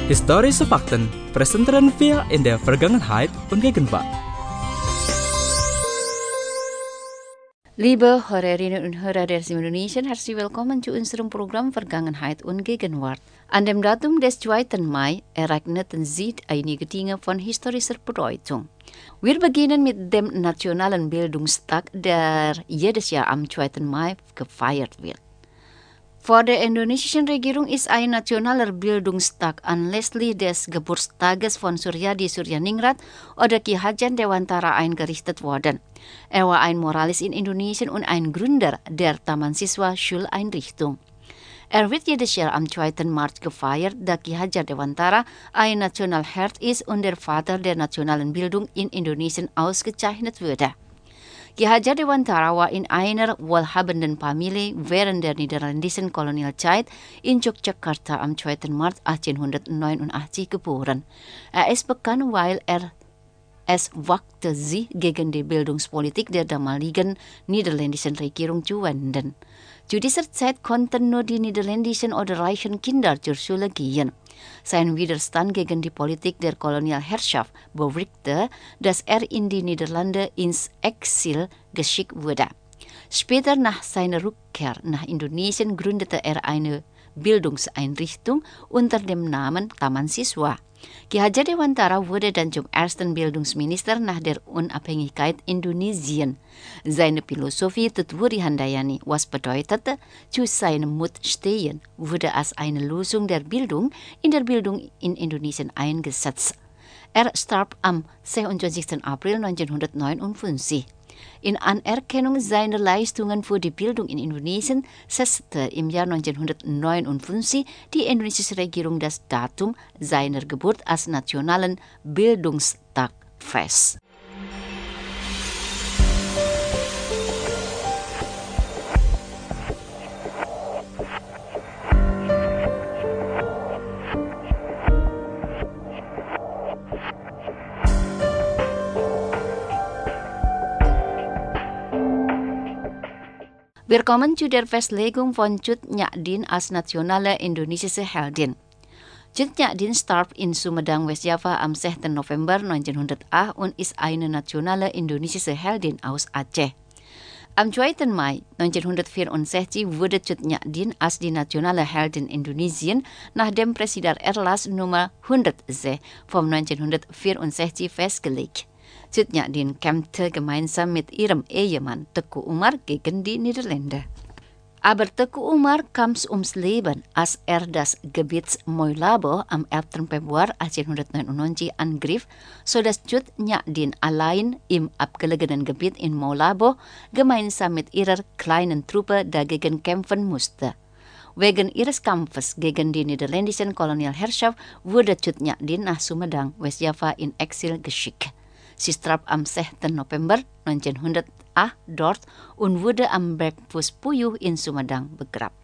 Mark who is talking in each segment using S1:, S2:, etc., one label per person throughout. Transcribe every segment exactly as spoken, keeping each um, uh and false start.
S1: Historische Fakten präsentieren wir in der Vergangenheit und Gegenwart.
S2: Liebe Hörerinnen und Hörer der Stimme Indonesia, herzlich willkommen zu unserem Programm Vergangenheit und Gegenwart. An dem Datum des zweiten Mai ereigneten sich einige Dinge von historischer Bedeutung. Wir beginnen mit dem Nationalen Bildungstag, der jedes Jahr am zweiten Mai gefeiert wird. Vor der indonesischen Regierung ist ein nationaler Bildungstag anlässlich des Geburtstages von Suryadi Suryaningrat oder Ki Hajar Dewantara eingerichtet worden. Er war ein Moralis in Indonesien und ein Gründer der Taman Siswa Schuleinrichtung. Er wird jedes Jahr am zweiten März gefeiert, da Ki Hajar Dewantara ein Nationalheld ist und der Vater der nationalen Bildung in Indonesien ausgezeichnet wurde. Ki Hajar Dewantara war in einer wohlhabenden Familie während der niederländischen Kolonialzeit in Yogyakarta am zweiten März achtzehnhundertneunundachtzig geboren. Er ist bekannt, weil er es wagte, sich gegen die Bildungspolitik der damaligen niederländischen Regierung zu wenden. Zu dieser Zeit konnten nur die niederländischen oder reichen Kinder zur Schule gehen. Sein Widerstand gegen die Politik der Kolonialherrschaft bewirkte, dass er in die Niederlande ins Exil geschickt wurde. Später nach seiner Rückkehr nach Indonesien gründete er eine Bildungseinrichtung unter dem Namen Taman Siswa. Ki Hajar Dewantara wurde dann zum ersten Bildungsminister nach der Unabhängigkeit Indonesien. Seine Philosophie Tutwuri Handayani, was bedeutete, zu seinem Mut stehen, wurde als eine Lösung der Bildung in der Bildung in Indonesien eingesetzt. Er starb am sechsundzwanzigsten April neunzehnhundertneunundfünfzig. In Anerkennung seiner Leistungen für die Bildung in Indonesien setzte im Jahr neunzehnhundertneunundfünfzig die indonesische Regierung das Datum seiner Geburt als Nationalen Bildungstag fest. Willkommen zu der Festlegung von Cut Nyak als nationale indonesische Heldin. Cut Nyak starb in Sumedang, Westjava am sechsten November neunzehnhundertacht und ist eine nationale indonesische Heldin aus Aceh. Am zweiten Mai neunzehnhundertvierundsechzig wurde Cut Nyak als die nationale Heldin Indonesien nach dem Präsidentenerlass Nummer hundert vom neunzehnhundertvierundsechzig festgelegt. Cut Nyak kämpfte gemeinsam mit ihrem Ehemann Teuku Umar gegen die Niederländer. Aber Teuku Umar kam ums Leben, als er das Gebiet Moilabo am elften Februar achtzehnhundertneunundneunzig angriff, sodass Cut Nyak allein im abgelegenen Gebiet in Moilabo gemeinsam mit ihrer kleinen Truppe dagegen kämpfen musste. Wegen ihres Kampfes gegen die niederländische Kolonialherrschaft wurde Cut Nyak nach Sumedang, Westjava in Exil geschickt. Sie starb am sechsten November neunzehnhundertacht dort und wurde am Berg Puspuyuh in Sumedang begraben.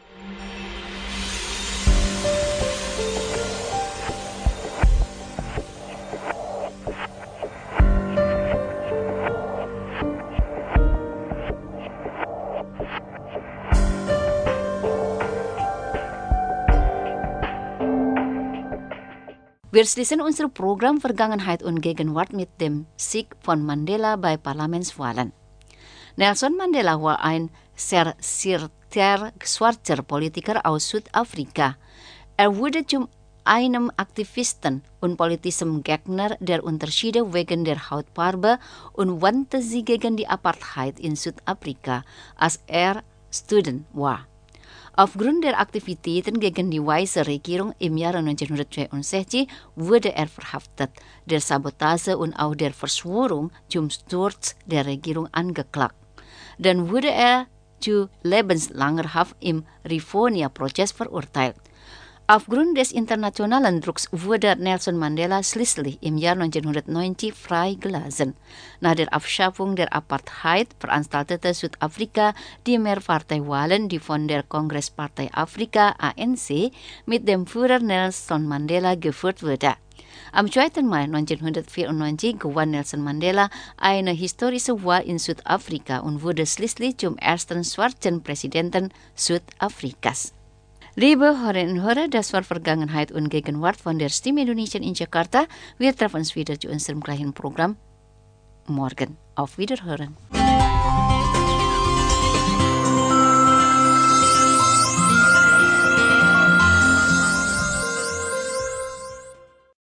S2: Wir schließen unser Programm Vergangenheit und Gegenwart mit dem Sieg von Mandela bei Parlamentswahlen. Nelson Mandela war ein sehr sehr schwarzer Politiker aus Südafrika. Er wurde zu einem Aktivisten und politischen Gegner der Unterschiede wegen der Hautfarbe und wandte sich gegen die Apartheid in Südafrika, als er Student war. Aufgrund der Aktivitäten gegen die weiße Regierung im Jahre neunzehnhundertzweiundsechzig wurde er verhaftet, der Sabotage und auch der Verschwörung zum Sturz der Regierung angeklagt. Dann wurde er zu lebenslanger Haft im Rivonia-Prozess verurteilt. Aufgrund des internationalen Drucks wurde Nelson Mandela schließlich im Jahr neunzehnhundertneunzig freigelassen. Nach der Abschaffung der Apartheid veranstaltete Südafrika die Mehrparteiwahlen, die von der Kongresspartei Afrika A N C mit dem Führer Nelson Mandela geführt wurde. Am zweiten Mai neunzehnhundertvierundneunzig gewann Nelson Mandela eine historische Wahl in Südafrika und wurde schließlich zum ersten schwarzen Präsidenten Südafrikas. Liebe Hörerinnen und Hörer, das war Vergangenheit und Gegenwart von der Stimme Indonesien in Jakarta. Wir treffen uns wieder zu unserem gleichen Programm morgen. Auf Wiederhören.